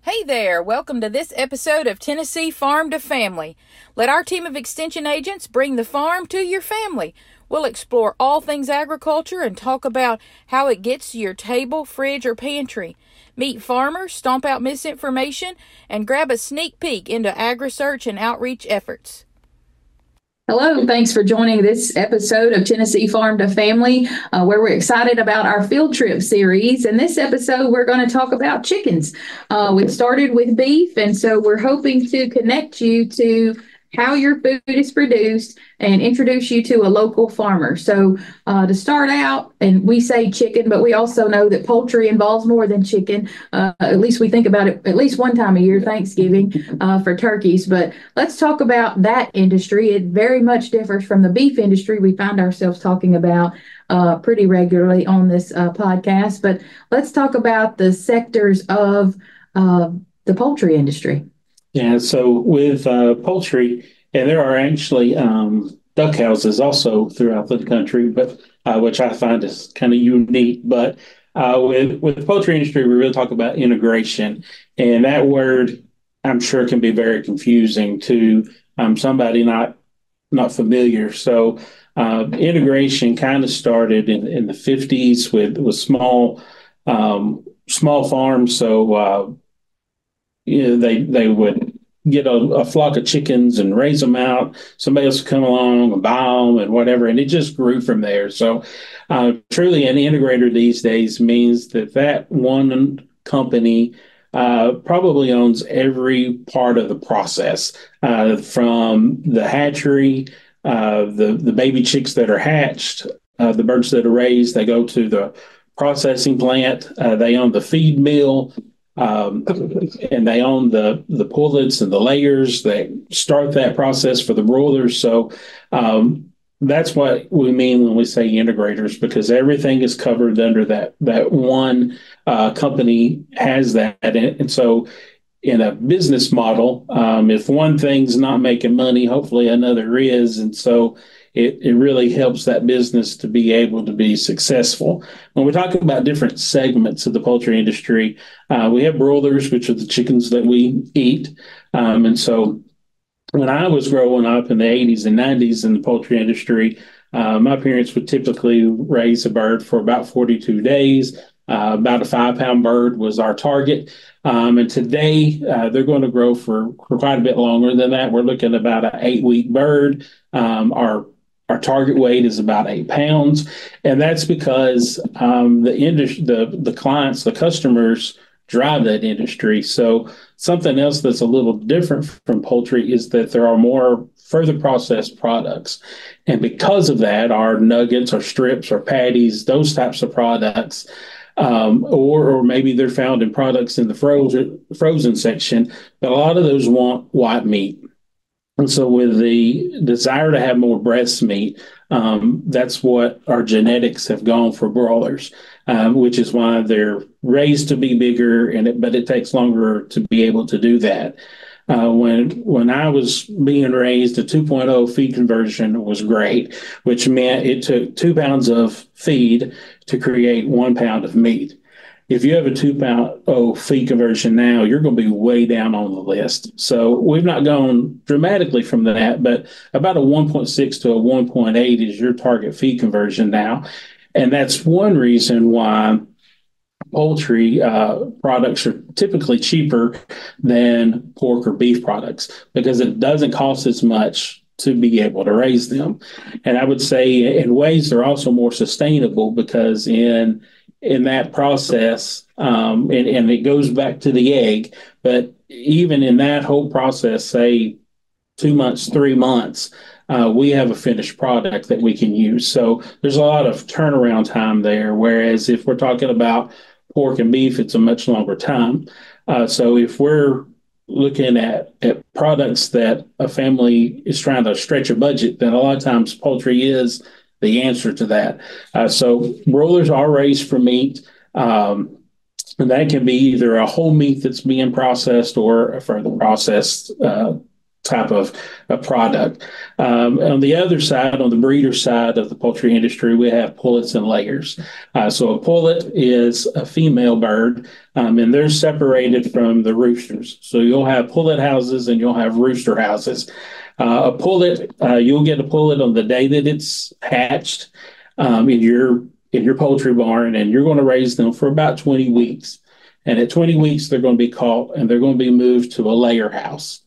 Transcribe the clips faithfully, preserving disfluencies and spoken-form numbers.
Hey there, welcome to this episode of Tennessee Farm to Family. Let our team of extension agents bring the farm to your family. We'll explore all things agriculture and talk about how it gets to your table, fridge, or pantry. Meet farmers, stomp out misinformation, and grab a sneak peek into agri-search and outreach efforts. Hello, thanks for joining this episode of Tennessee Farm to Family, uh, where we're excited about our field trip series. In this episode, we're going to talk about chickens. Uh, we started with beef, and so we're hoping to connect you to how your food is produced and introduce you to a local farmer. So uh, to start out, and we say chicken, but we also know that poultry involves more than chicken. Uh, at least we think about it at least one time a year, Thanksgiving, uh, for turkeys. But let's talk about that industry. It very much differs from the beef industry we find ourselves talking about uh, pretty regularly on this uh, podcast. But let's talk about the sectors of uh, the poultry industry. Yeah, so with uh, poultry, and there are actually um, duck houses also throughout the country, but uh, which I find is kind of unique. But uh, with with the poultry industry, we really talk about integration, and that word I'm sure can be very confusing to um, somebody not not familiar. So uh, integration kind of started in, in the fifties with with small um, small farms. So uh, you know, they they would get a, a flock of chickens and raise them out. Somebody else would come along and buy them and whatever, and it just grew from there. So, uh, truly, an integrator these days means that that one company uh, probably owns every part of the process, uh, from the hatchery, uh, the the baby chicks that are hatched, uh, the birds that are raised. They go to the processing plant. Uh, they own the feed mill. Um, and they own the the pullets and the layers that start that process for the broilers. So um, that's what we mean when we say integrators, because everything is covered under that that one uh, company has that. And so in a business model, um, if one thing's not making money, hopefully another is. And so it, it really helps that business to be able to be successful. When we talk about different segments of the poultry industry, uh, we have broilers, which are the chickens that we eat. Um, and so when I was growing up in the eighties and nineties in the poultry industry, uh, my parents would typically raise a bird for about forty-two days. Uh, about a five pound bird was our target. Um, and today uh, they're going to grow for, for quite a bit longer than that. We're looking at about an eight week bird. Um, our Our target weight is about eight pounds, and that's because um, the industry, the the clients, the customers drive that industry. So something else that's a little different from poultry is that there are more further processed products, and because of that, our nuggets, our strips, our patties, those types of products. Um, or, or maybe they're found in products in the frozen frozen section, but a lot of those want white meat. And so, with the desire to have more breast meat, um, that's what our genetics have gone for broilers, um, which is why they're raised to be bigger, and it, but it takes longer to be able to do that. Uh, when when I was being raised, a two point oh feed conversion was great, which meant it took two pounds of feed to create one pound of meat. If you have a two point oh feed conversion now, you're going to be way down on the list. So we've not gone dramatically from that, but about a one point six to a one point eight is your target feed conversion now. And that's one reason why poultry uh, products are typically cheaper than pork or beef products, because it doesn't cost as much to be able to raise them. And I would say in ways they're also more sustainable, because in in that process, um, and, and it goes back to the egg, but even in that whole process, say two months, three months, uh, we have a finished product that we can use. So there's a lot of turnaround time there. Whereas if we're talking about pork and beef, it's a much longer time. Uh, so if we're looking at, at products that a family is trying to stretch a budget, then a lot of times poultry is the answer to that. Uh, so broilers are raised for meat, um, and that can be either a whole meat that's being processed or a further processed uh, type of a product. Um, on the other side, on the breeder side of the poultry industry, we have pullets and layers. Uh, so a pullet is a female bird, um, and they're separated from the roosters. So you'll have pullet houses and you'll have rooster houses. Uh, a pullet, uh, you'll get a pullet on the day that it's hatched um, in your in your poultry barn, and you're going to raise them for about twenty weeks. And at twenty weeks, they're going to be caught and they're going to be moved to a layer house.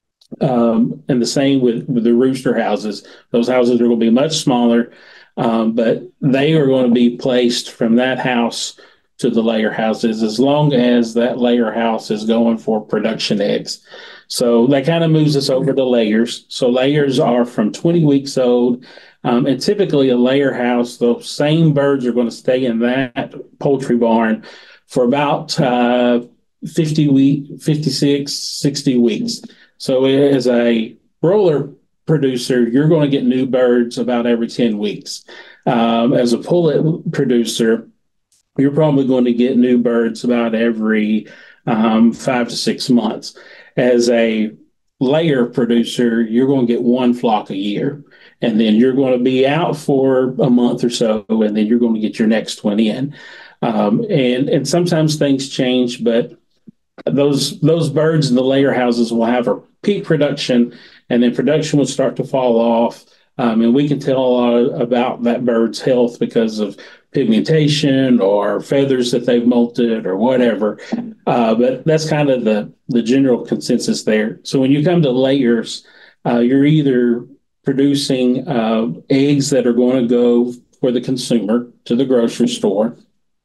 Um, and the same with, with the rooster houses. Those houses are going to be much smaller, um, but they are going to be placed from that house to the layer houses as long as that layer house is going for production eggs. So that kind of moves us over to layers. So layers are from twenty weeks old. Um, and typically a layer house, those same birds are going to stay in that poultry barn for about uh, fifty week, fifty-six, sixty weeks. So as a broiler producer, you're going to get new birds about every ten weeks. Um, as a pullet producer, you're probably going to get new birds about every um, five to six months. As a layer producer, you're going to get one flock a year, and then you're going to be out for a month or so, and then you're going to get your next one in. Um, and and sometimes things change, but those those birds in the layer houses will have a peak production, and then production will start to fall off. Um, and we can tell a lot about that bird's health because of pigmentation or feathers that they've molted or whatever. Uh, but that's kind of the, the general consensus there. So when you come to layers, uh, you're either producing uh, eggs that are going to go for the consumer to the grocery store,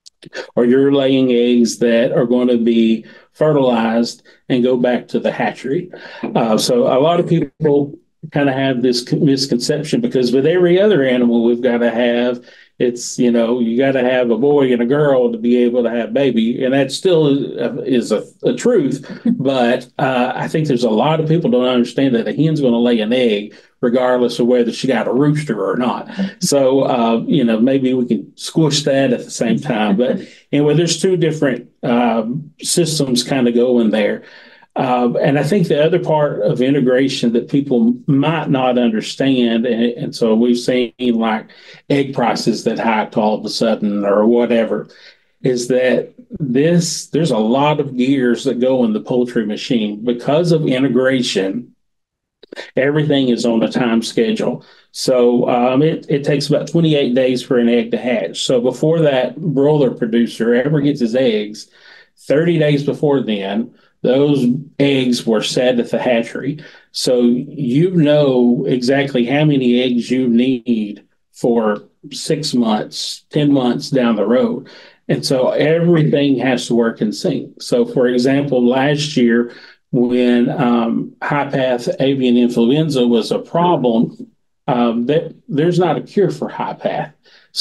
or you're laying eggs that are going to be fertilized and go back to the hatchery. Uh, so a lot of people kind of have this misconception because with every other animal we've got to have, it's, you know, you got to have a boy and a girl to be able to have baby. And that still is a, a truth. But uh, I think there's a lot of people don't understand that a hen's going to lay an egg regardless of whether she got a rooster or not. So, uh, you know, maybe we can squish that at the same time. But anyway, there's two different um, systems kind of going there. Uh, and I think the other part of integration that people might not understand, and, and so we've seen like egg prices that hiked all of a sudden or whatever, is that this there's a lot of gears that go in the poultry machine because of integration. Everything is on a time schedule. So um, it, it takes about twenty-eight days for an egg to hatch. So before that broiler producer ever gets his eggs, thirty days before then, those eggs were set at the hatchery. So you know exactly how many eggs you need for six months, ten months down the road. And so everything has to work in sync. So for example, last year when um, high-path avian influenza was a problem, um, that there's not a cure for high-path.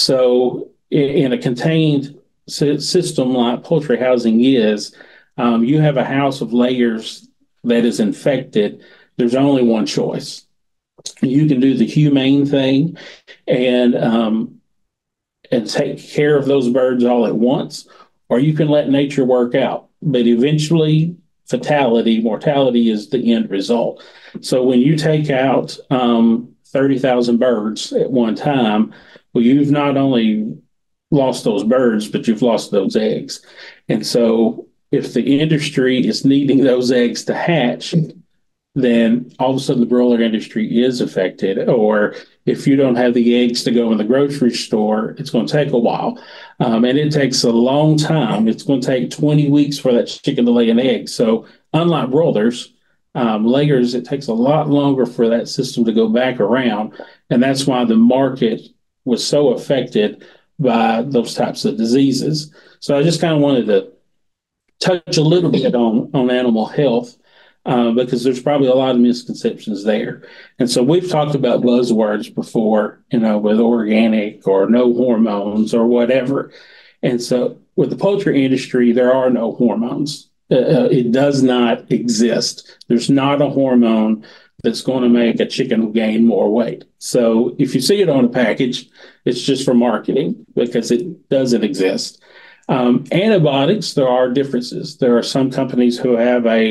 So in, in a contained system like poultry housing is, Um, you have a house of layers that is infected, there's only one choice. You can do the humane thing and um, and take care of those birds all at once, or you can let nature work out. But eventually, fatality, mortality is the end result. So when you take out um, thirty thousand birds at one time, well, you've not only lost those birds, but you've lost those eggs. And so if the industry is needing those eggs to hatch, then all of a sudden the broiler industry is affected. Or if you don't have the eggs to go in the grocery store, it's going to take a while. Um, and it takes a long time. It's going to take twenty weeks for that chicken to lay an egg. So unlike broilers, um, layers, it takes a lot longer for that system to go back around. And that's why the market was so affected by those types of diseases. So I just kind of wanted to touch a little bit on, on animal health uh, because there's probably a lot of misconceptions there. And so we've talked about buzzwords before, you know, with organic or no hormones or whatever. And so with the poultry industry, there are no hormones. Uh, it does not exist. There's not a hormone that's going to make a chicken gain more weight. So if you see it on a package, it's just for marketing because it doesn't exist. Um, antibiotics, there are differences. There are some companies who have a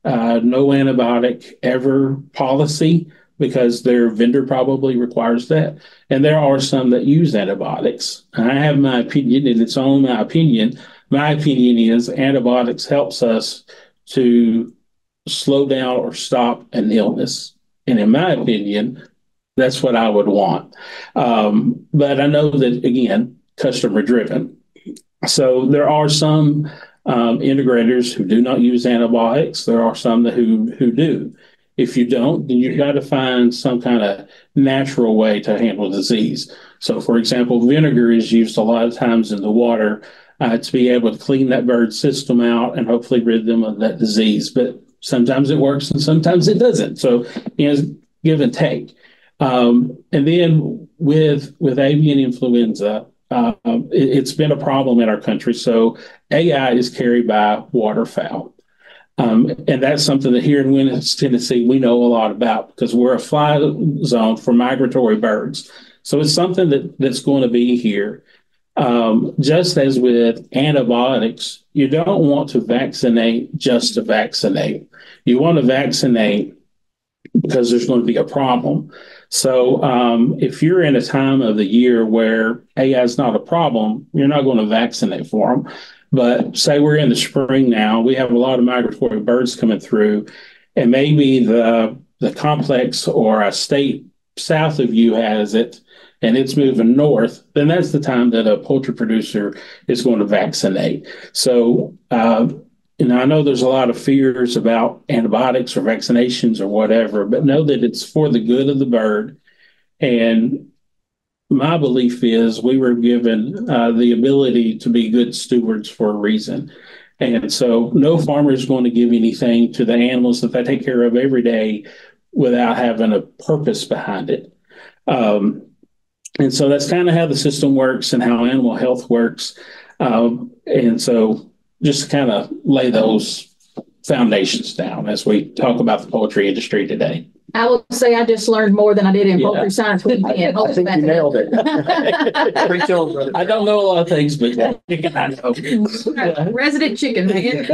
uh, no antibiotic ever policy because their vendor probably requires that. And there are some that use antibiotics. I have my opinion, and it's only my opinion. My opinion is antibiotics helps us to slow down or stop an illness. And in my opinion, that's what I would want. Um, but I know that, again, customer driven. So there are some um, integrators who do not use antibiotics. There are some that who, who do. If you don't, then you've got to find some kind of natural way to handle disease. So, for example, vinegar is used a lot of times in the water uh, to be able to clean that bird system out and hopefully rid them of that disease. But sometimes it works and sometimes it doesn't. So, you know, give and take. Um, and then with with avian influenza, uh, it, it's been a problem in our country. So A I is carried by waterfowl. Um, and that's something that here in Winnipeg, Tennessee, we know a lot about because we're a fly zone for migratory birds. So it's something that, that's going to be here. Um, just as with antibiotics, you don't want to vaccinate just to vaccinate. You want to vaccinate because there's going to be a problem. So um, if you're in a time of the year where A I is not a problem, you're not going to vaccinate for them. But say we're in the spring now, we have a lot of migratory birds coming through, and maybe the the complex or a state south of you has it, and it's moving north, then that's the time that a poultry producer is going to vaccinate. So, uh, you know, I know there's a lot of fears about antibiotics or vaccinations or whatever, but know that it's for the good of the bird. And my belief is we were given uh, the ability to be good stewards for a reason. And so no farmer is going to give anything to the animals that they take care of every day without having a purpose behind it. Um, and so that's kind of how the system works and how animal health works. Um, and so just kind of lay those foundations down as we talk about the poultry industry today. I will say I just learned more than I did in Yeah. poultry science with Ben. I think you nailed it. Preach on, brother. I don't know a lot of things, but chicken I know. Resident chicken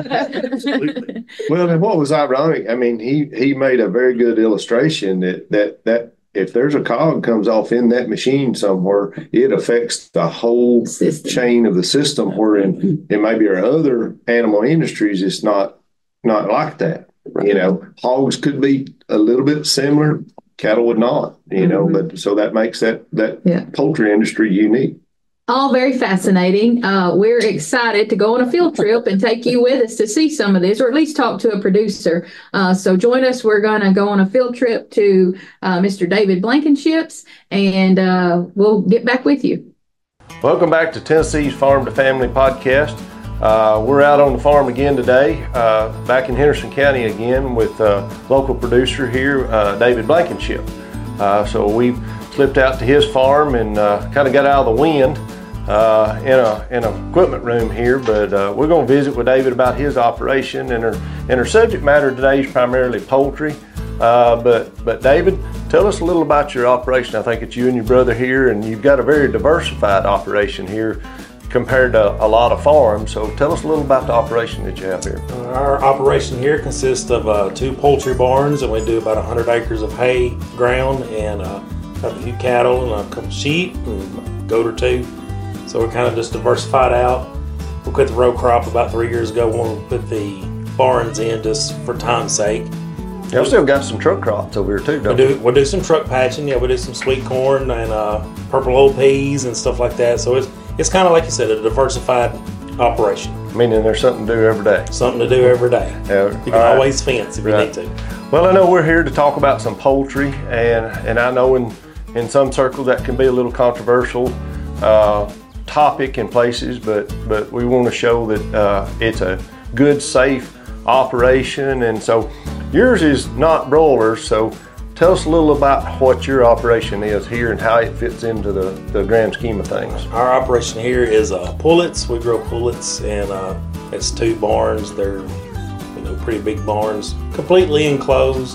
man. Well, and what was ironic, I mean, he, he made a very good illustration that, that, that if there's a cog comes off in that machine somewhere, it affects the whole System. chain of the system, where in, in maybe our other animal industries, it's not, not like that. You know, hogs could be a little bit similar, cattle would not, you know, Mhm. but so that makes that, that Yeah. poultry industry unique. All very fascinating. Uh, we're excited to go on a field trip and take you with us to see some of this, or at least talk to a producer. Uh, so join us. We're going to go on a field trip to uh, Mister David Blankenship's, and uh, we'll get back with you. Welcome back to Tennessee's Farm to Family podcast. Uh, we're out on the farm again today, uh, back in Henderson County again with uh, local producer here, uh, David Blankenship. Uh, so we slipped out to his farm and uh, kind of got out of the wind uh, in a in an equipment room here. But uh, we're going to visit with David about his operation, and our and our subject matter today is primarily poultry. Uh, but but David, tell us a little about your operation. I think it's you and your brother here, and you've got a very diversified operation here compared to a lot of farms. So tell us a little about the operation that you have here. Our operation here consists of uh, two poultry barns, and we do about one hundred acres of hay ground, and uh, have a few cattle and a couple sheep and a goat or two. So we're kind of just diversified out. We quit the row crop about three years ago when we put the barns in just for time's sake. Y'all still got some truck crops over here too, We don't do you? we do some truck patching. Yeah, we do some sweet corn and uh, purple old peas and stuff like that. So it's it's kind of like you said, a diversified operation. Meaning there's something to do every day. Something to do every day. Yeah, You can all right. always fence if you Right. need to. Well, I know we're here to talk about some poultry, and and I know in in some circles that can be a little controversial uh, topic in places, but but we want to show that uh, it's a good, safe operation. And so yours is not broilers, so tell us a little about what your operation is here and how it fits into the, the grand scheme of things. Our operation here is uh, pullets. We grow pullets, and uh, it's two barns. They're, you know, pretty big barns, completely enclosed.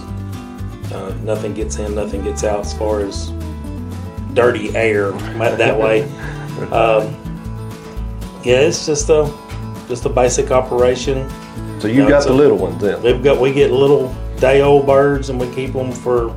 Uh, nothing gets in, nothing gets out as far as dirty air that way. Um, yeah, it's just a just a basic operation. So you No, got it's the a- little ones then. They've got we get little day old birds and we keep them for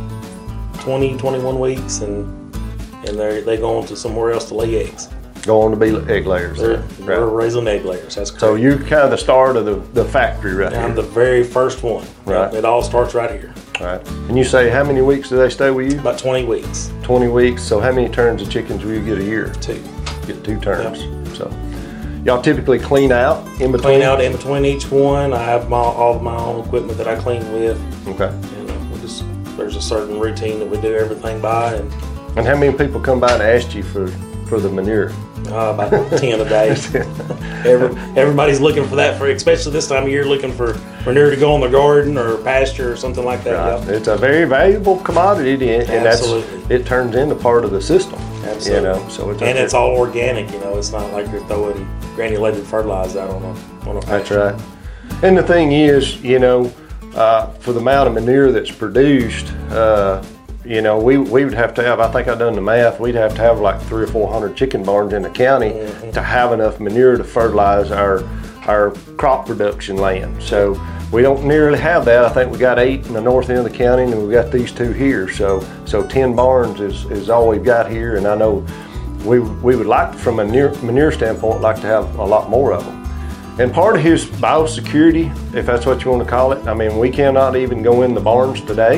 twenty, twenty-one weeks and and they they go on to somewhere else to lay eggs. Go on to be egg layers. They're, then. We're Right. raising egg layers. That's correct. So you're kind of the start of the, the factory right I'm here. the very first one. Right. It all starts right here. Right. And you say how many weeks do they stay with you? About twenty weeks. twenty weeks. So how many turns of chickens will you get a year? Two. Get two turns. So y'all typically clean out in between? Clean out in between each one. I have my, all of my own equipment that I clean with. Okay. And uh, we just there's a certain routine that we do everything by, and And how many people come by and ask you for, for the manure? uh, about ten a day. Every, everybody's looking for that for, especially this time of year, looking for manure to go on their garden or pasture or something like that. Right. Yep. It's a very valuable commodity, and and that's Absolutely. it turns into part of the system. Absolutely. You know, so it's And it's all organic. You know, it's not like you're throwing granulated fertilizer out on a on a That's pasture. right. And the thing is, you know, uh, for the amount of manure that's produced, uh, you know, we, we would have to have, I think I done the math, we'd have to have like three or four hundred chicken barns in the county Mm-hmm. to have enough manure to fertilize our, our crop production land. So we don't nearly have that. I think we got eight in the north end of the county and we got these two here. So so ten barns is, is all we've got here. And I know we, we would like, from a manure, manure standpoint, like to have a lot more of them. And part of his biosecurity, if that's what you want to call it, I mean, we cannot even go in the barns today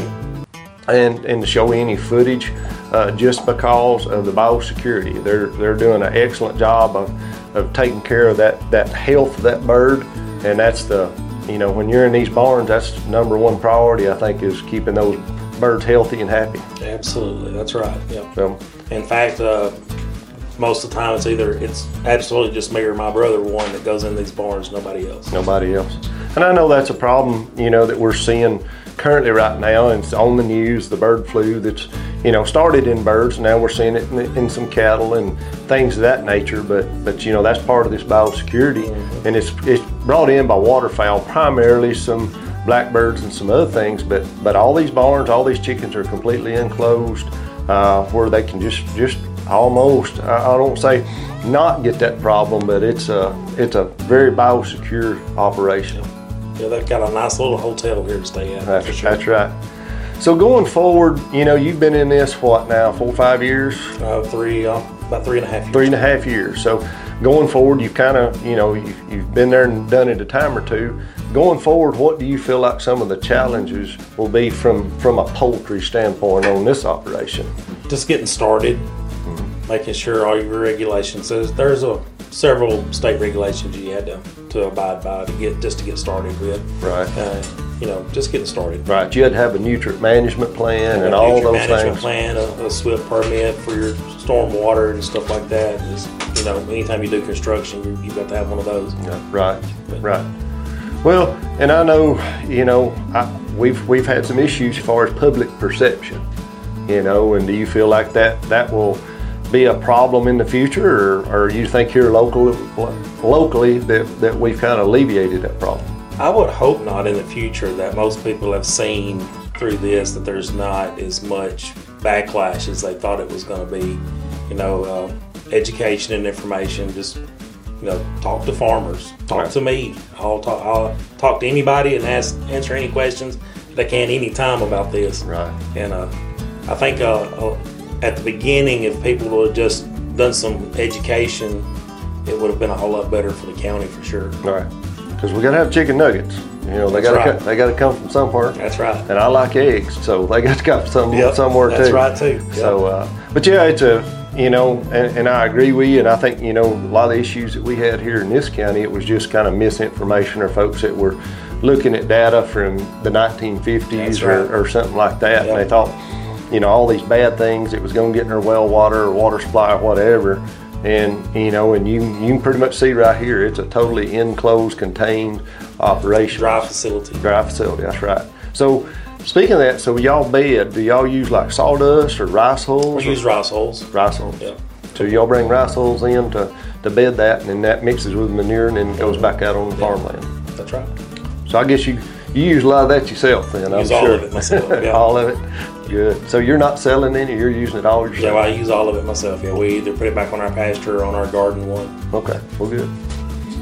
and, and show any footage uh, just because of the biosecurity. They're, they're doing an excellent job of, of taking care of that, that health of that bird. And that's the, you know, when you're in these barns, that's number one priority, I think, is keeping those birds healthy and happy. Absolutely, that's right. Yep. So, In fact, uh, most of the time it's either it's absolutely just me or my brother one that goes in these barns, nobody else. nobody else. And I know that's a problem, you know, that we're seeing currently right now, and it's on the news, the bird flu that's, you know, started in birds. Now we're seeing it in, in some cattle and things of that nature. But, but you know, that's part of this biosecurity. Mm-hmm. And it's, it's brought in by waterfowl, primarily some blackbirds and some other things. But, but all these barns, all these chickens are completely enclosed uh, where they can just, just almost, I, I don't say not get that problem, but it's a, it's a very biosecure operation. Yeah, they've got a nice little hotel here to stay at. That's, for sure. that's right. So going forward, you know, you've been in this, what now, four or five years? Uh, three, uh, about three and a half years. Three and a half years. So going forward, you've kind of, you know, you've, you've been there and done it a time or two. Going forward, what do you feel like some of the challenges will be from, from a poultry standpoint on this operation? Just getting started, mm-hmm. making sure all your regulations. There's, there's a several state regulations you had to, to abide by to get just to get started with. Right. Uh, you know, just getting started. Right. You had to have a nutrient management plan and A all nutrient those management things. plan, a, a SWIP permit for your storm water and stuff like that. Just, you know, anytime you do construction, you, you've got to have one of those. Yeah, right, right. Well, and I know, you know, I, we've we've had some issues as far as public perception, you know, and do you feel like that that will be a problem in the future, or, or you think here locally, locally that, that we've kind of alleviated that problem? I would hope not in the future, that most people have seen through this that there's not as much backlash as they thought it was going to be. You know, uh, education and information, just, you know, talk to farmers, talk Right. to me. I'll talk, I'll talk to anybody and ask, answer any questions they can anytime about this. Right. And uh, I think uh, uh, at the beginning, if people would have just done some education, it would have been a whole lot better for the county for sure. All right. Because we got to have chicken nuggets. You know, they That's got to right. they got to come from somewhere. That's right. And I like eggs, so they got to come from some, Yep, somewhere that's too. right too. Yep. So, uh, but yeah, it's a, you know, and, and I agree with you. And I think, you know, a lot of the issues that we had here in this county, it was just kind of misinformation, or folks that were looking at data from the nineteen fifties That's or, right. or something like that. Yep. And they thought, you know, all these bad things, it was going to get in their well water or water supply or whatever. And, you know, and you, you can pretty much see right here, it's a totally enclosed, contained operation. Dry facility. Dry facility, that's right. So, speaking of that, so y'all bed, do y'all use like sawdust or rice hulls? We use rice hulls. rice hulls. Yep. So y'all bring rice hulls in to, to bed that, and then that mixes with manure and then goes back out on the farmland. That's right. So I guess you, you use a lot of that yourself then, I'm Use sure. all of it myself, yeah. All of it? Good. So you're not selling any, you're using it all yourself? Yeah, well, I use all of it myself. Yeah, we either put it back on our pasture or on our garden one. Okay, well, good.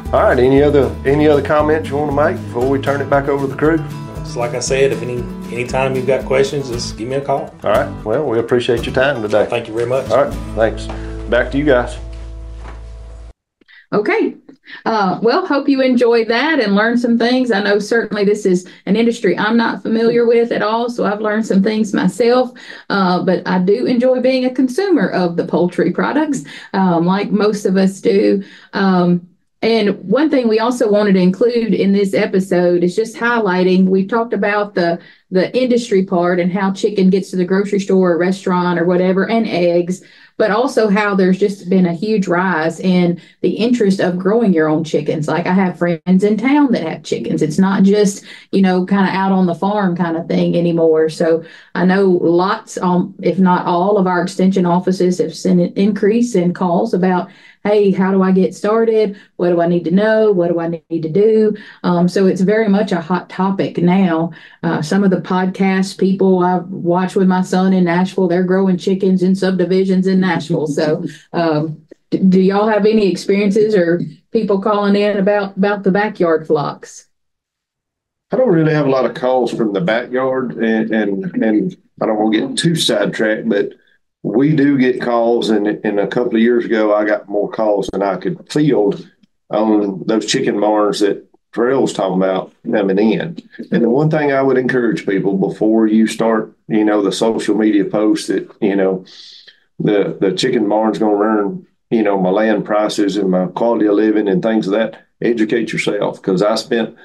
All right, any other any other comments you want to make before we turn it back over to the crew? So like I said, if any anytime you've got questions, just give me a call. All right, well, we appreciate your time today. Thank you very much. All right, thanks. Back to you guys. Okay. Uh, well, hope you enjoyed that and learned some things. I know certainly this is an industry I'm not familiar with at all, so I've learned some things myself, uh, but I do enjoy being a consumer of the poultry products, um, like most of us do. Um, and one thing we also wanted to include in this episode is just highlighting, we've talked about the the industry part and how chicken gets to the grocery store or restaurant or whatever, and eggs, but also how there's just been a huge rise in the interest of growing your own chickens. Like I have friends in town that have chickens. It's not just, you know, kind of out on the farm kind of thing anymore. So I know lots, um, if not all of our extension offices have seen an increase in calls about, hey, how do I get started? What do I need to know? What do I need to do? Um, so it's very much a hot topic now. Uh, some of the podcast people I watch with my son in Nashville, they're growing chickens in subdivisions in Nashville. So um, do, do y'all have any experiences or people calling in about, about the backyard flocks? I don't really have a lot of calls from the backyard, and and, and I don't want to get too sidetracked, but we do get calls, and, and a couple of years ago, I got more calls than I could field on those chicken barns that Terrell was talking about coming in. And the one thing I would encourage people before you start, you know, the social media posts that, you know, the, the chicken barn's going to earn, you know, my land prices and my quality of living and things of that, educate yourself. Because I spent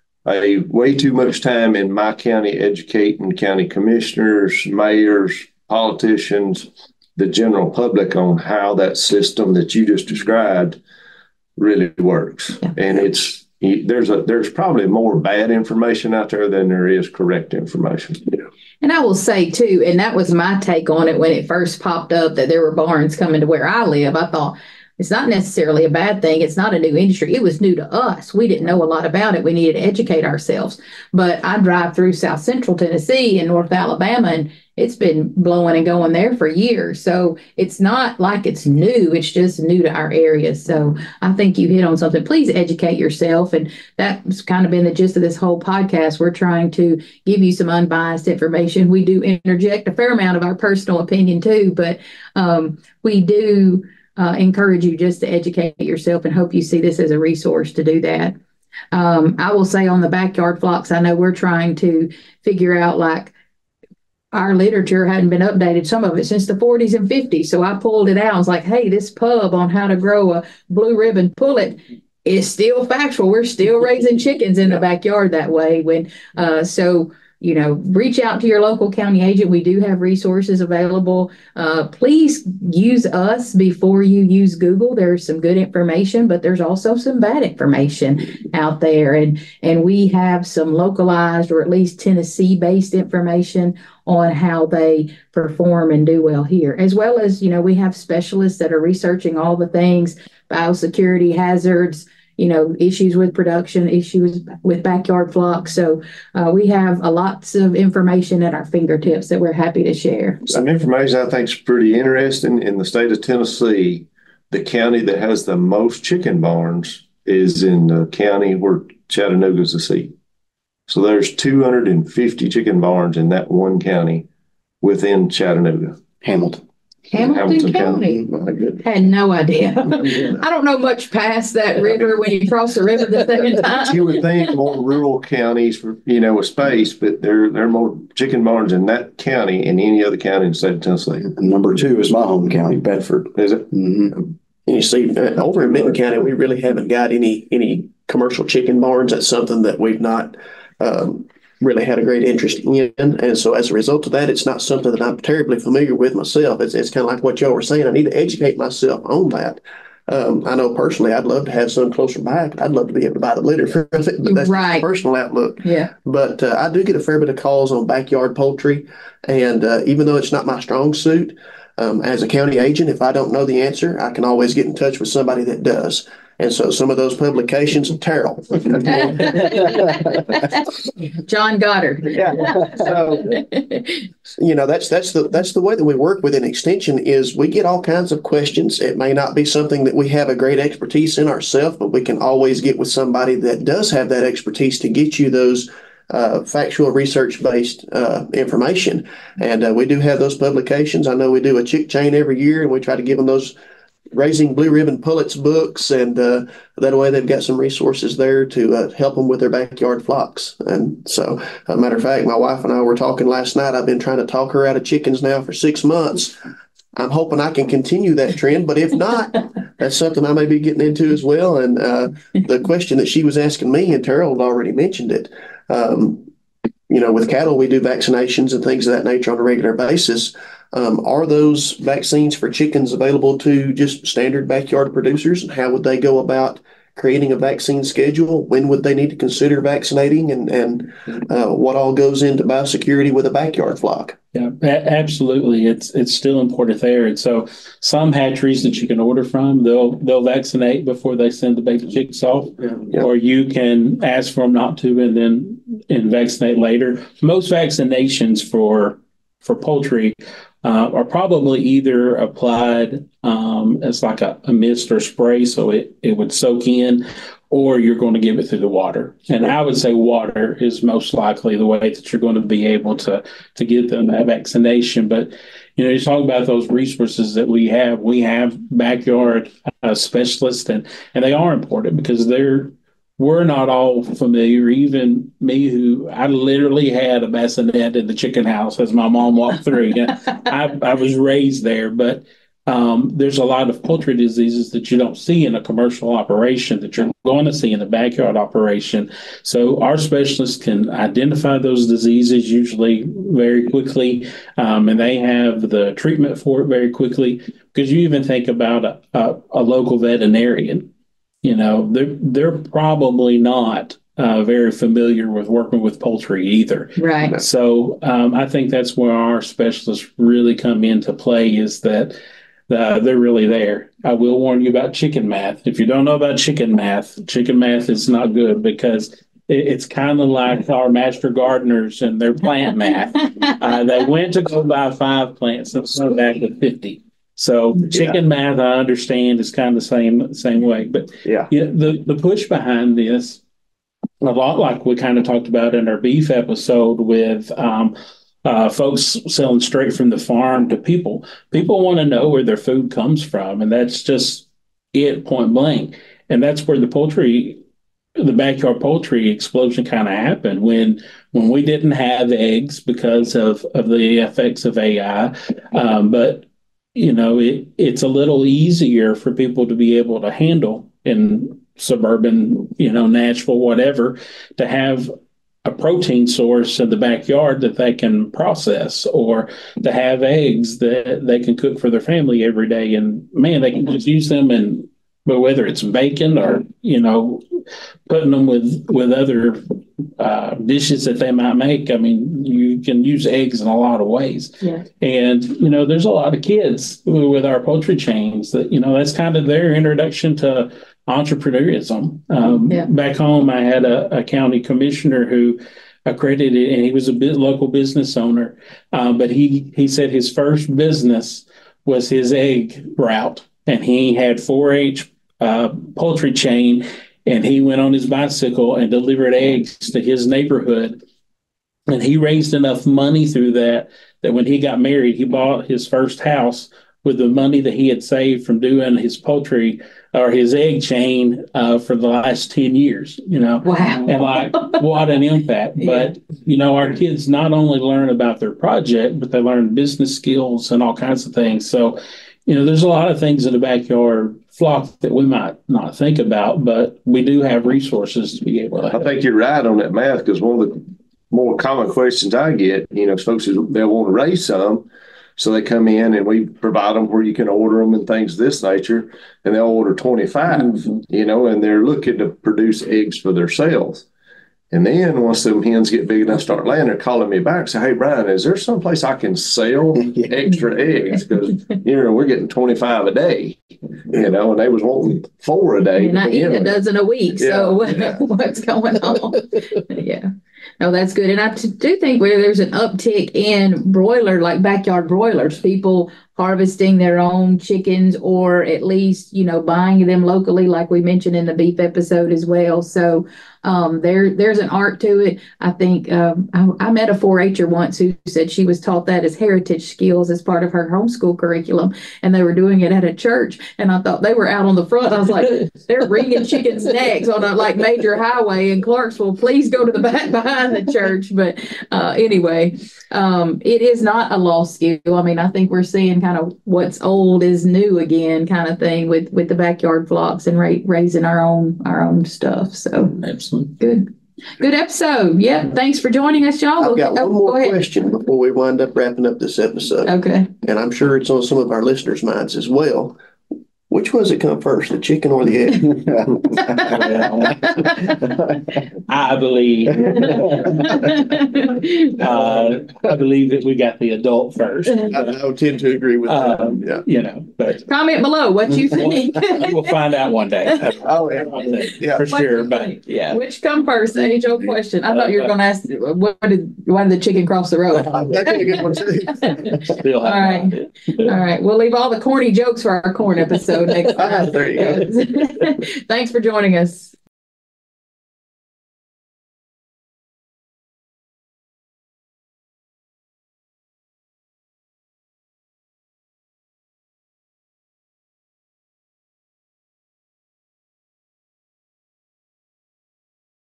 a way too much time in my county educating county commissioners, mayors, politicians, the general public on how that system that you just described really works. Yeah. And it's there's a there's probably more bad information out there than there is correct information. Yeah. And I will say too, and that was my take on it when it first popped up that there were barns coming to where I live. I thought, it's not necessarily a bad thing. It's not a new industry. It was new to us. We didn't know a lot about it. We needed to educate ourselves. But I drive through South Central Tennessee and North Alabama, and it's been blowing and going there for years. So it's not like it's new. It's just new to our area. So I think you hit on something. Please educate yourself. And that's kind of been the gist of this whole podcast. We're trying to give you some unbiased information. We do interject a fair amount of our personal opinion too, but um, we do Uh, encourage you just to educate yourself, and hope you see this as a resource to do that. Um, I will say on the backyard flocks, I know we're trying to figure out, like, our literature hadn't been updated, some of it since the forties and fifties. So I pulled it out. I was like, hey, this pub on how to grow a blue ribbon pullet is still factual. We're still raising chickens in the backyard that way. When uh, so you know, reach out to your local county agent. We do have resources available. Uh, please use us before you use Google. There's some good information, but there's also some bad information out there. And, and we have some localized, or at least Tennessee-based information on how they perform and do well here. As well as, you know, we have specialists that are researching all the things, biosecurity hazards, you know, issues with production, issues with backyard flocks. So uh, we have a lots of information at our fingertips that we're happy to share. Some information I think is pretty interesting. In the state of Tennessee, the county that has the most chicken barns is in the county where Chattanooga's the seat. So there's two hundred fifty chicken barns in that one county within Chattanooga. Hamilton. Hamilton, Hamilton County. County. Had no idea. I don't know much past that river when you cross the river the second time. You would think more rural counties, for, you know, with space, but there, there are more chicken barns in that county than any other county in the state of Tennessee. And number two is my home county, Bedford. Is it? Mm-hmm. And you see, uh, over in Benton County, we really haven't got any any commercial chicken barns. That's something that we've not um, really had a great interest in. And so as a result of that, it's not something that I'm terribly familiar with myself. It's, it's kind of like what y'all were saying. I need to educate myself on that. Um, I know personally I'd love to have some closer by, but I'd love to be able to buy the litter for it. But that's right. My personal outlook. Yeah. But uh, I do get a fair bit of calls on backyard poultry. And uh, even though it's not my strong suit, um, as a county agent, if I don't know the answer, I can always get in touch with somebody that does. And so some of those publications of Terrell. John Goddard. Yeah. So, you know, that's that's the that's the way that we work within Extension is we get all kinds of questions. It may not be something that we have a great expertise in ourselves, but we can always get with somebody that does have that expertise to get you those uh, factual research-based uh, information. And uh, we do have those publications. I know we do a chick chain every year, and we try to give them those Raising Blue Ribbon Pullets books, and uh, that way they've got some resources there to uh, help them with their backyard flocks. And so, as a matter of fact, my wife and I were talking last night. I've been trying to talk her out of chickens now for six months. I'm hoping I can continue that trend, but if not, that's something I may be getting into as well. And uh, the question that she was asking me, and Terrell had already mentioned it, um, you know, with cattle, we do vaccinations and things of that nature on a regular basis. Um, are those vaccines for chickens available to just standard backyard producers? And how would they go about creating a vaccine schedule? When would they need to consider vaccinating? And, and uh, what all goes into biosecurity with a backyard flock? Yeah, a- absolutely. It's it's still important there. And so some hatcheries that you can order from, they'll they'll vaccinate before they send the baby chicks off, yeah. Or you can ask for them not to and then and vaccinate later. Most vaccinations for for poultry uh, are probably either applied um, as like a, a mist or spray, so it, it would soak in, or you're going to give it through the water. And I would say water is most likely the way that you're going to be able to, to get them that vaccination. But, you know, you talk about those resources that we have. We have backyard uh, specialists, and, and they are important because they're we're not all familiar. Even me, who I literally had a bassinet in the chicken house as my mom walked through. I, I was raised there, but um, there's a lot of poultry diseases that you don't see in a commercial operation that you're going to see in a backyard operation. So our specialists can identify those diseases usually very quickly, um, and they have the treatment for it very quickly. Because you even think about a, a, a local veterinarian. You know, they're, they're probably not uh, very familiar with working with poultry either. Right. So um, I think that's where our specialists really come into play, is that uh, they're really there. I will warn you about chicken math. If you don't know about chicken math, chicken math is not good, because it, it's kind of like our master gardeners and their plant math. Uh, they went to go buy five plants and come back with fifty. So chicken yeah. math, I understand, is kind of the same same way. But yeah, yeah the, the push behind this, a lot like we kind of talked about in our beef episode with um, uh, folks selling straight from the farm to people. People want to know where their food comes from, and that's just it, point blank. And that's where the poultry, the backyard poultry explosion kind of happened when when we didn't have eggs because of, of the effects of A I. Um, but you know, it, it's a little easier for people to be able to handle in suburban, you know, Nashville, whatever, to have a protein source in the backyard that they can process, or to have eggs that they can cook for their family every day. And man, they can just use them, and but whether it's bacon or, you know, putting them with, with other uh, dishes that they might make. I mean, you can use eggs in a lot of ways. Yeah. And, you know, there's a lot of kids with our poultry chains that, you know, that's kind of their introduction to entrepreneurism. Um, yeah. Back home, I had a, a county commissioner who accredited, and he was a bit local business owner. Um, but he, he said his first business was his egg route. And he had four H uh, poultry chain, and he went on his bicycle and delivered eggs to his neighborhood. And he raised enough money through that, that when he got married, he bought his first house with the money that he had saved from doing his poultry or his egg chain uh, for the last ten years, you know. Wow. And like, what an impact. Yeah. But, you know, our kids not only learn about their project, but they learn business skills and all kinds of things. So, you know, there's a lot of things in the backyard flock that we might not think about, but we do have resources to be able to help. I think you're right on that math, because one of the more common questions I get, you know, folks is they'll want to raise some. So they come in and we provide them where you can order them and things of this nature, and they'll order twenty-five, mm-hmm. you know, and they're looking to produce eggs for themselves. And then once them hens get big enough, start laying, they're calling me back, say, "Hey, Brian, is there someplace I can sell extra eggs? Because, you know, we're getting twenty-five a day, you know, and they was wanting four a day." And I eat a dozen a week. So Yeah, yeah. what's going on? Yeah. No, that's good. And I t- do think where there's an uptick in broiler, like backyard broilers, people harvesting their own chickens or at least, you know, buying them locally, like we mentioned in the beef episode as well. So um, there, there's an art to it. I think um, I, I met a four H-er once who said she was taught that as heritage skills as part of her homeschool curriculum, and they were doing it at a church. And I thought they were out on the front. I was like, they're wringing chickens' necks on a like major highway in Clarksville. Please go to the back behind the church. But uh, anyway, um, it is not a lost skill. I mean, I think we're seeing kind of what's old is new again, kind of thing with with the backyard flocks and ra- raising our own our own stuff. So Absolutely. good, good episode. Yeah, thanks for joining us, y'all. I've got Oh, one more go ahead. question before we wind up wrapping up this episode. Okay. And I'm sure it's on some of our listeners' minds as well. Which ones it come first, the chicken or the egg? I believe, uh, I believe that we got the adult first. I, I would tend to agree with that. Um, Yeah. You know, but Comment below what you think. we'll find out one day. Oh, yeah. Yeah. For sure, but yeah. Which come first? The age old question. I thought you were going to ask, what did, why did the chicken cross the road? That'd be a good one too. Still have All right. All right. We'll leave all the corny jokes for our corn episode next time. There you go. Thanks for joining us.